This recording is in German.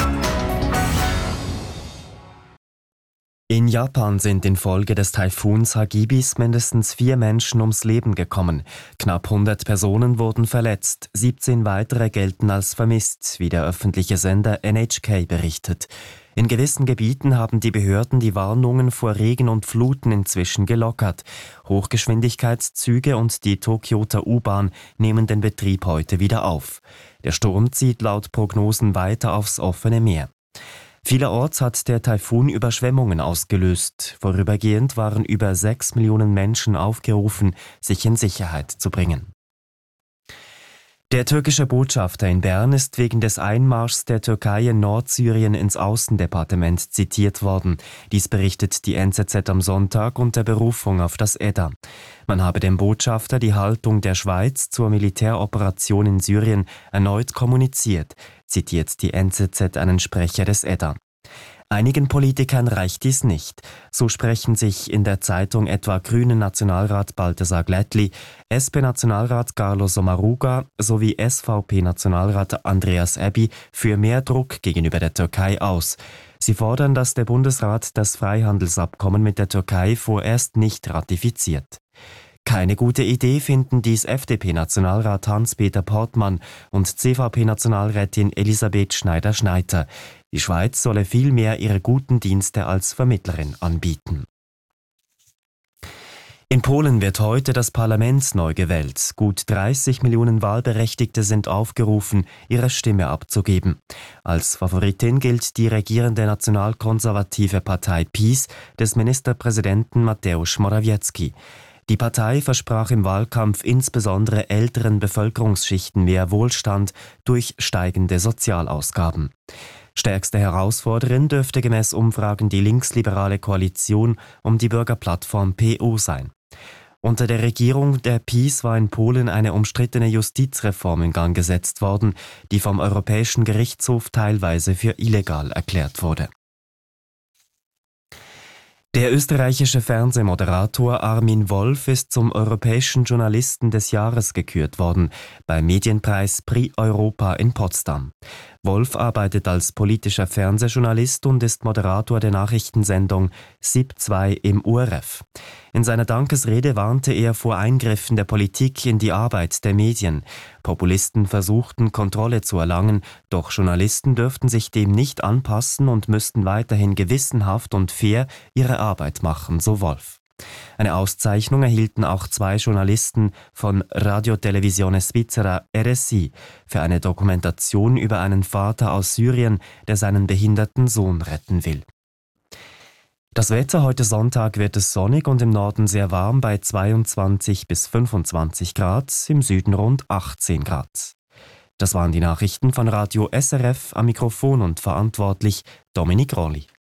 In Japan sind infolge des Taifuns Hagibis mindestens 4 Menschen ums Leben gekommen. Knapp 100 Personen wurden verletzt, 17 weitere gelten als vermisst, wie der öffentliche Sender NHK berichtet. In gewissen Gebieten haben die Behörden die Warnungen vor Regen und Fluten inzwischen gelockert. Hochgeschwindigkeitszüge und die Tokioter U-Bahn nehmen den Betrieb heute wieder auf. Der Sturm zieht laut Prognosen weiter aufs offene Meer. Vielerorts hat der Taifun Überschwemmungen ausgelöst. Vorübergehend waren über 6 Millionen Menschen aufgerufen, sich in Sicherheit zu bringen. Der türkische Botschafter in Bern ist wegen des Einmarschs der Türkei in Nordsyrien ins Außendepartement zitiert worden. Dies berichtet die NZZ am Sonntag unter Berufung auf das Edda. Man habe dem Botschafter die Haltung der Schweiz zur Militäroperation in Syrien erneut kommuniziert, zitiert die NZZ einen Sprecher des Edda. Einigen Politikern reicht dies nicht. So sprechen sich in der Zeitung etwa Grünen-Nationalrat Balthasar Glättli, SP-Nationalrat Carlos Sommaruga sowie SVP-Nationalrat Andreas Aby für mehr Druck gegenüber der Türkei aus. Sie fordern, dass der Bundesrat das Freihandelsabkommen mit der Türkei vorerst nicht ratifiziert. Keine gute Idee finden dies FDP-Nationalrat Hans-Peter Portmann und CVP-Nationalrätin Elisabeth Schneider-Schneiter. Die Schweiz solle vielmehr ihre guten Dienste als Vermittlerin anbieten. In Polen wird heute das Parlament neu gewählt. Gut 30 Millionen Wahlberechtigte sind aufgerufen, ihre Stimme abzugeben. Als Favoritin gilt die regierende nationalkonservative Partei PiS des Ministerpräsidenten Mateusz Morawiecki. Die Partei versprach im Wahlkampf insbesondere älteren Bevölkerungsschichten mehr Wohlstand durch steigende Sozialausgaben. Stärkste Herausforderin dürfte gemäß Umfragen die linksliberale Koalition um die Bürgerplattform PO sein. Unter der Regierung der PiS war in Polen eine umstrittene Justizreform in Gang gesetzt worden, die vom Europäischen Gerichtshof teilweise für illegal erklärt wurde. Der österreichische Fernsehmoderator Armin Wolf ist zum Europäischen Journalisten des Jahres gekürt worden, beim Medienpreis Prix Europa in Potsdam. Wolf arbeitet als politischer Fernsehjournalist und ist Moderator der Nachrichtensendung SIP 2 im ORF. In seiner Dankesrede warnte er vor Eingriffen der Politik in die Arbeit der Medien. Populisten versuchten, Kontrolle zu erlangen, doch Journalisten dürften sich dem nicht anpassen und müssten weiterhin gewissenhaft und fair ihre Arbeit machen, so Wolf. Eine Auszeichnung erhielten auch 2 Journalisten von Radio Televisione Svizzera RSI für eine Dokumentation über einen Vater aus Syrien, der seinen behinderten Sohn retten will. Das Wetter: heute Sonntag wird es sonnig und im Norden sehr warm bei 22 bis 25 Grad, im Süden rund 18 Grad. Das waren die Nachrichten von Radio SRF, am Mikrofon und verantwortlich Dominik Rolli.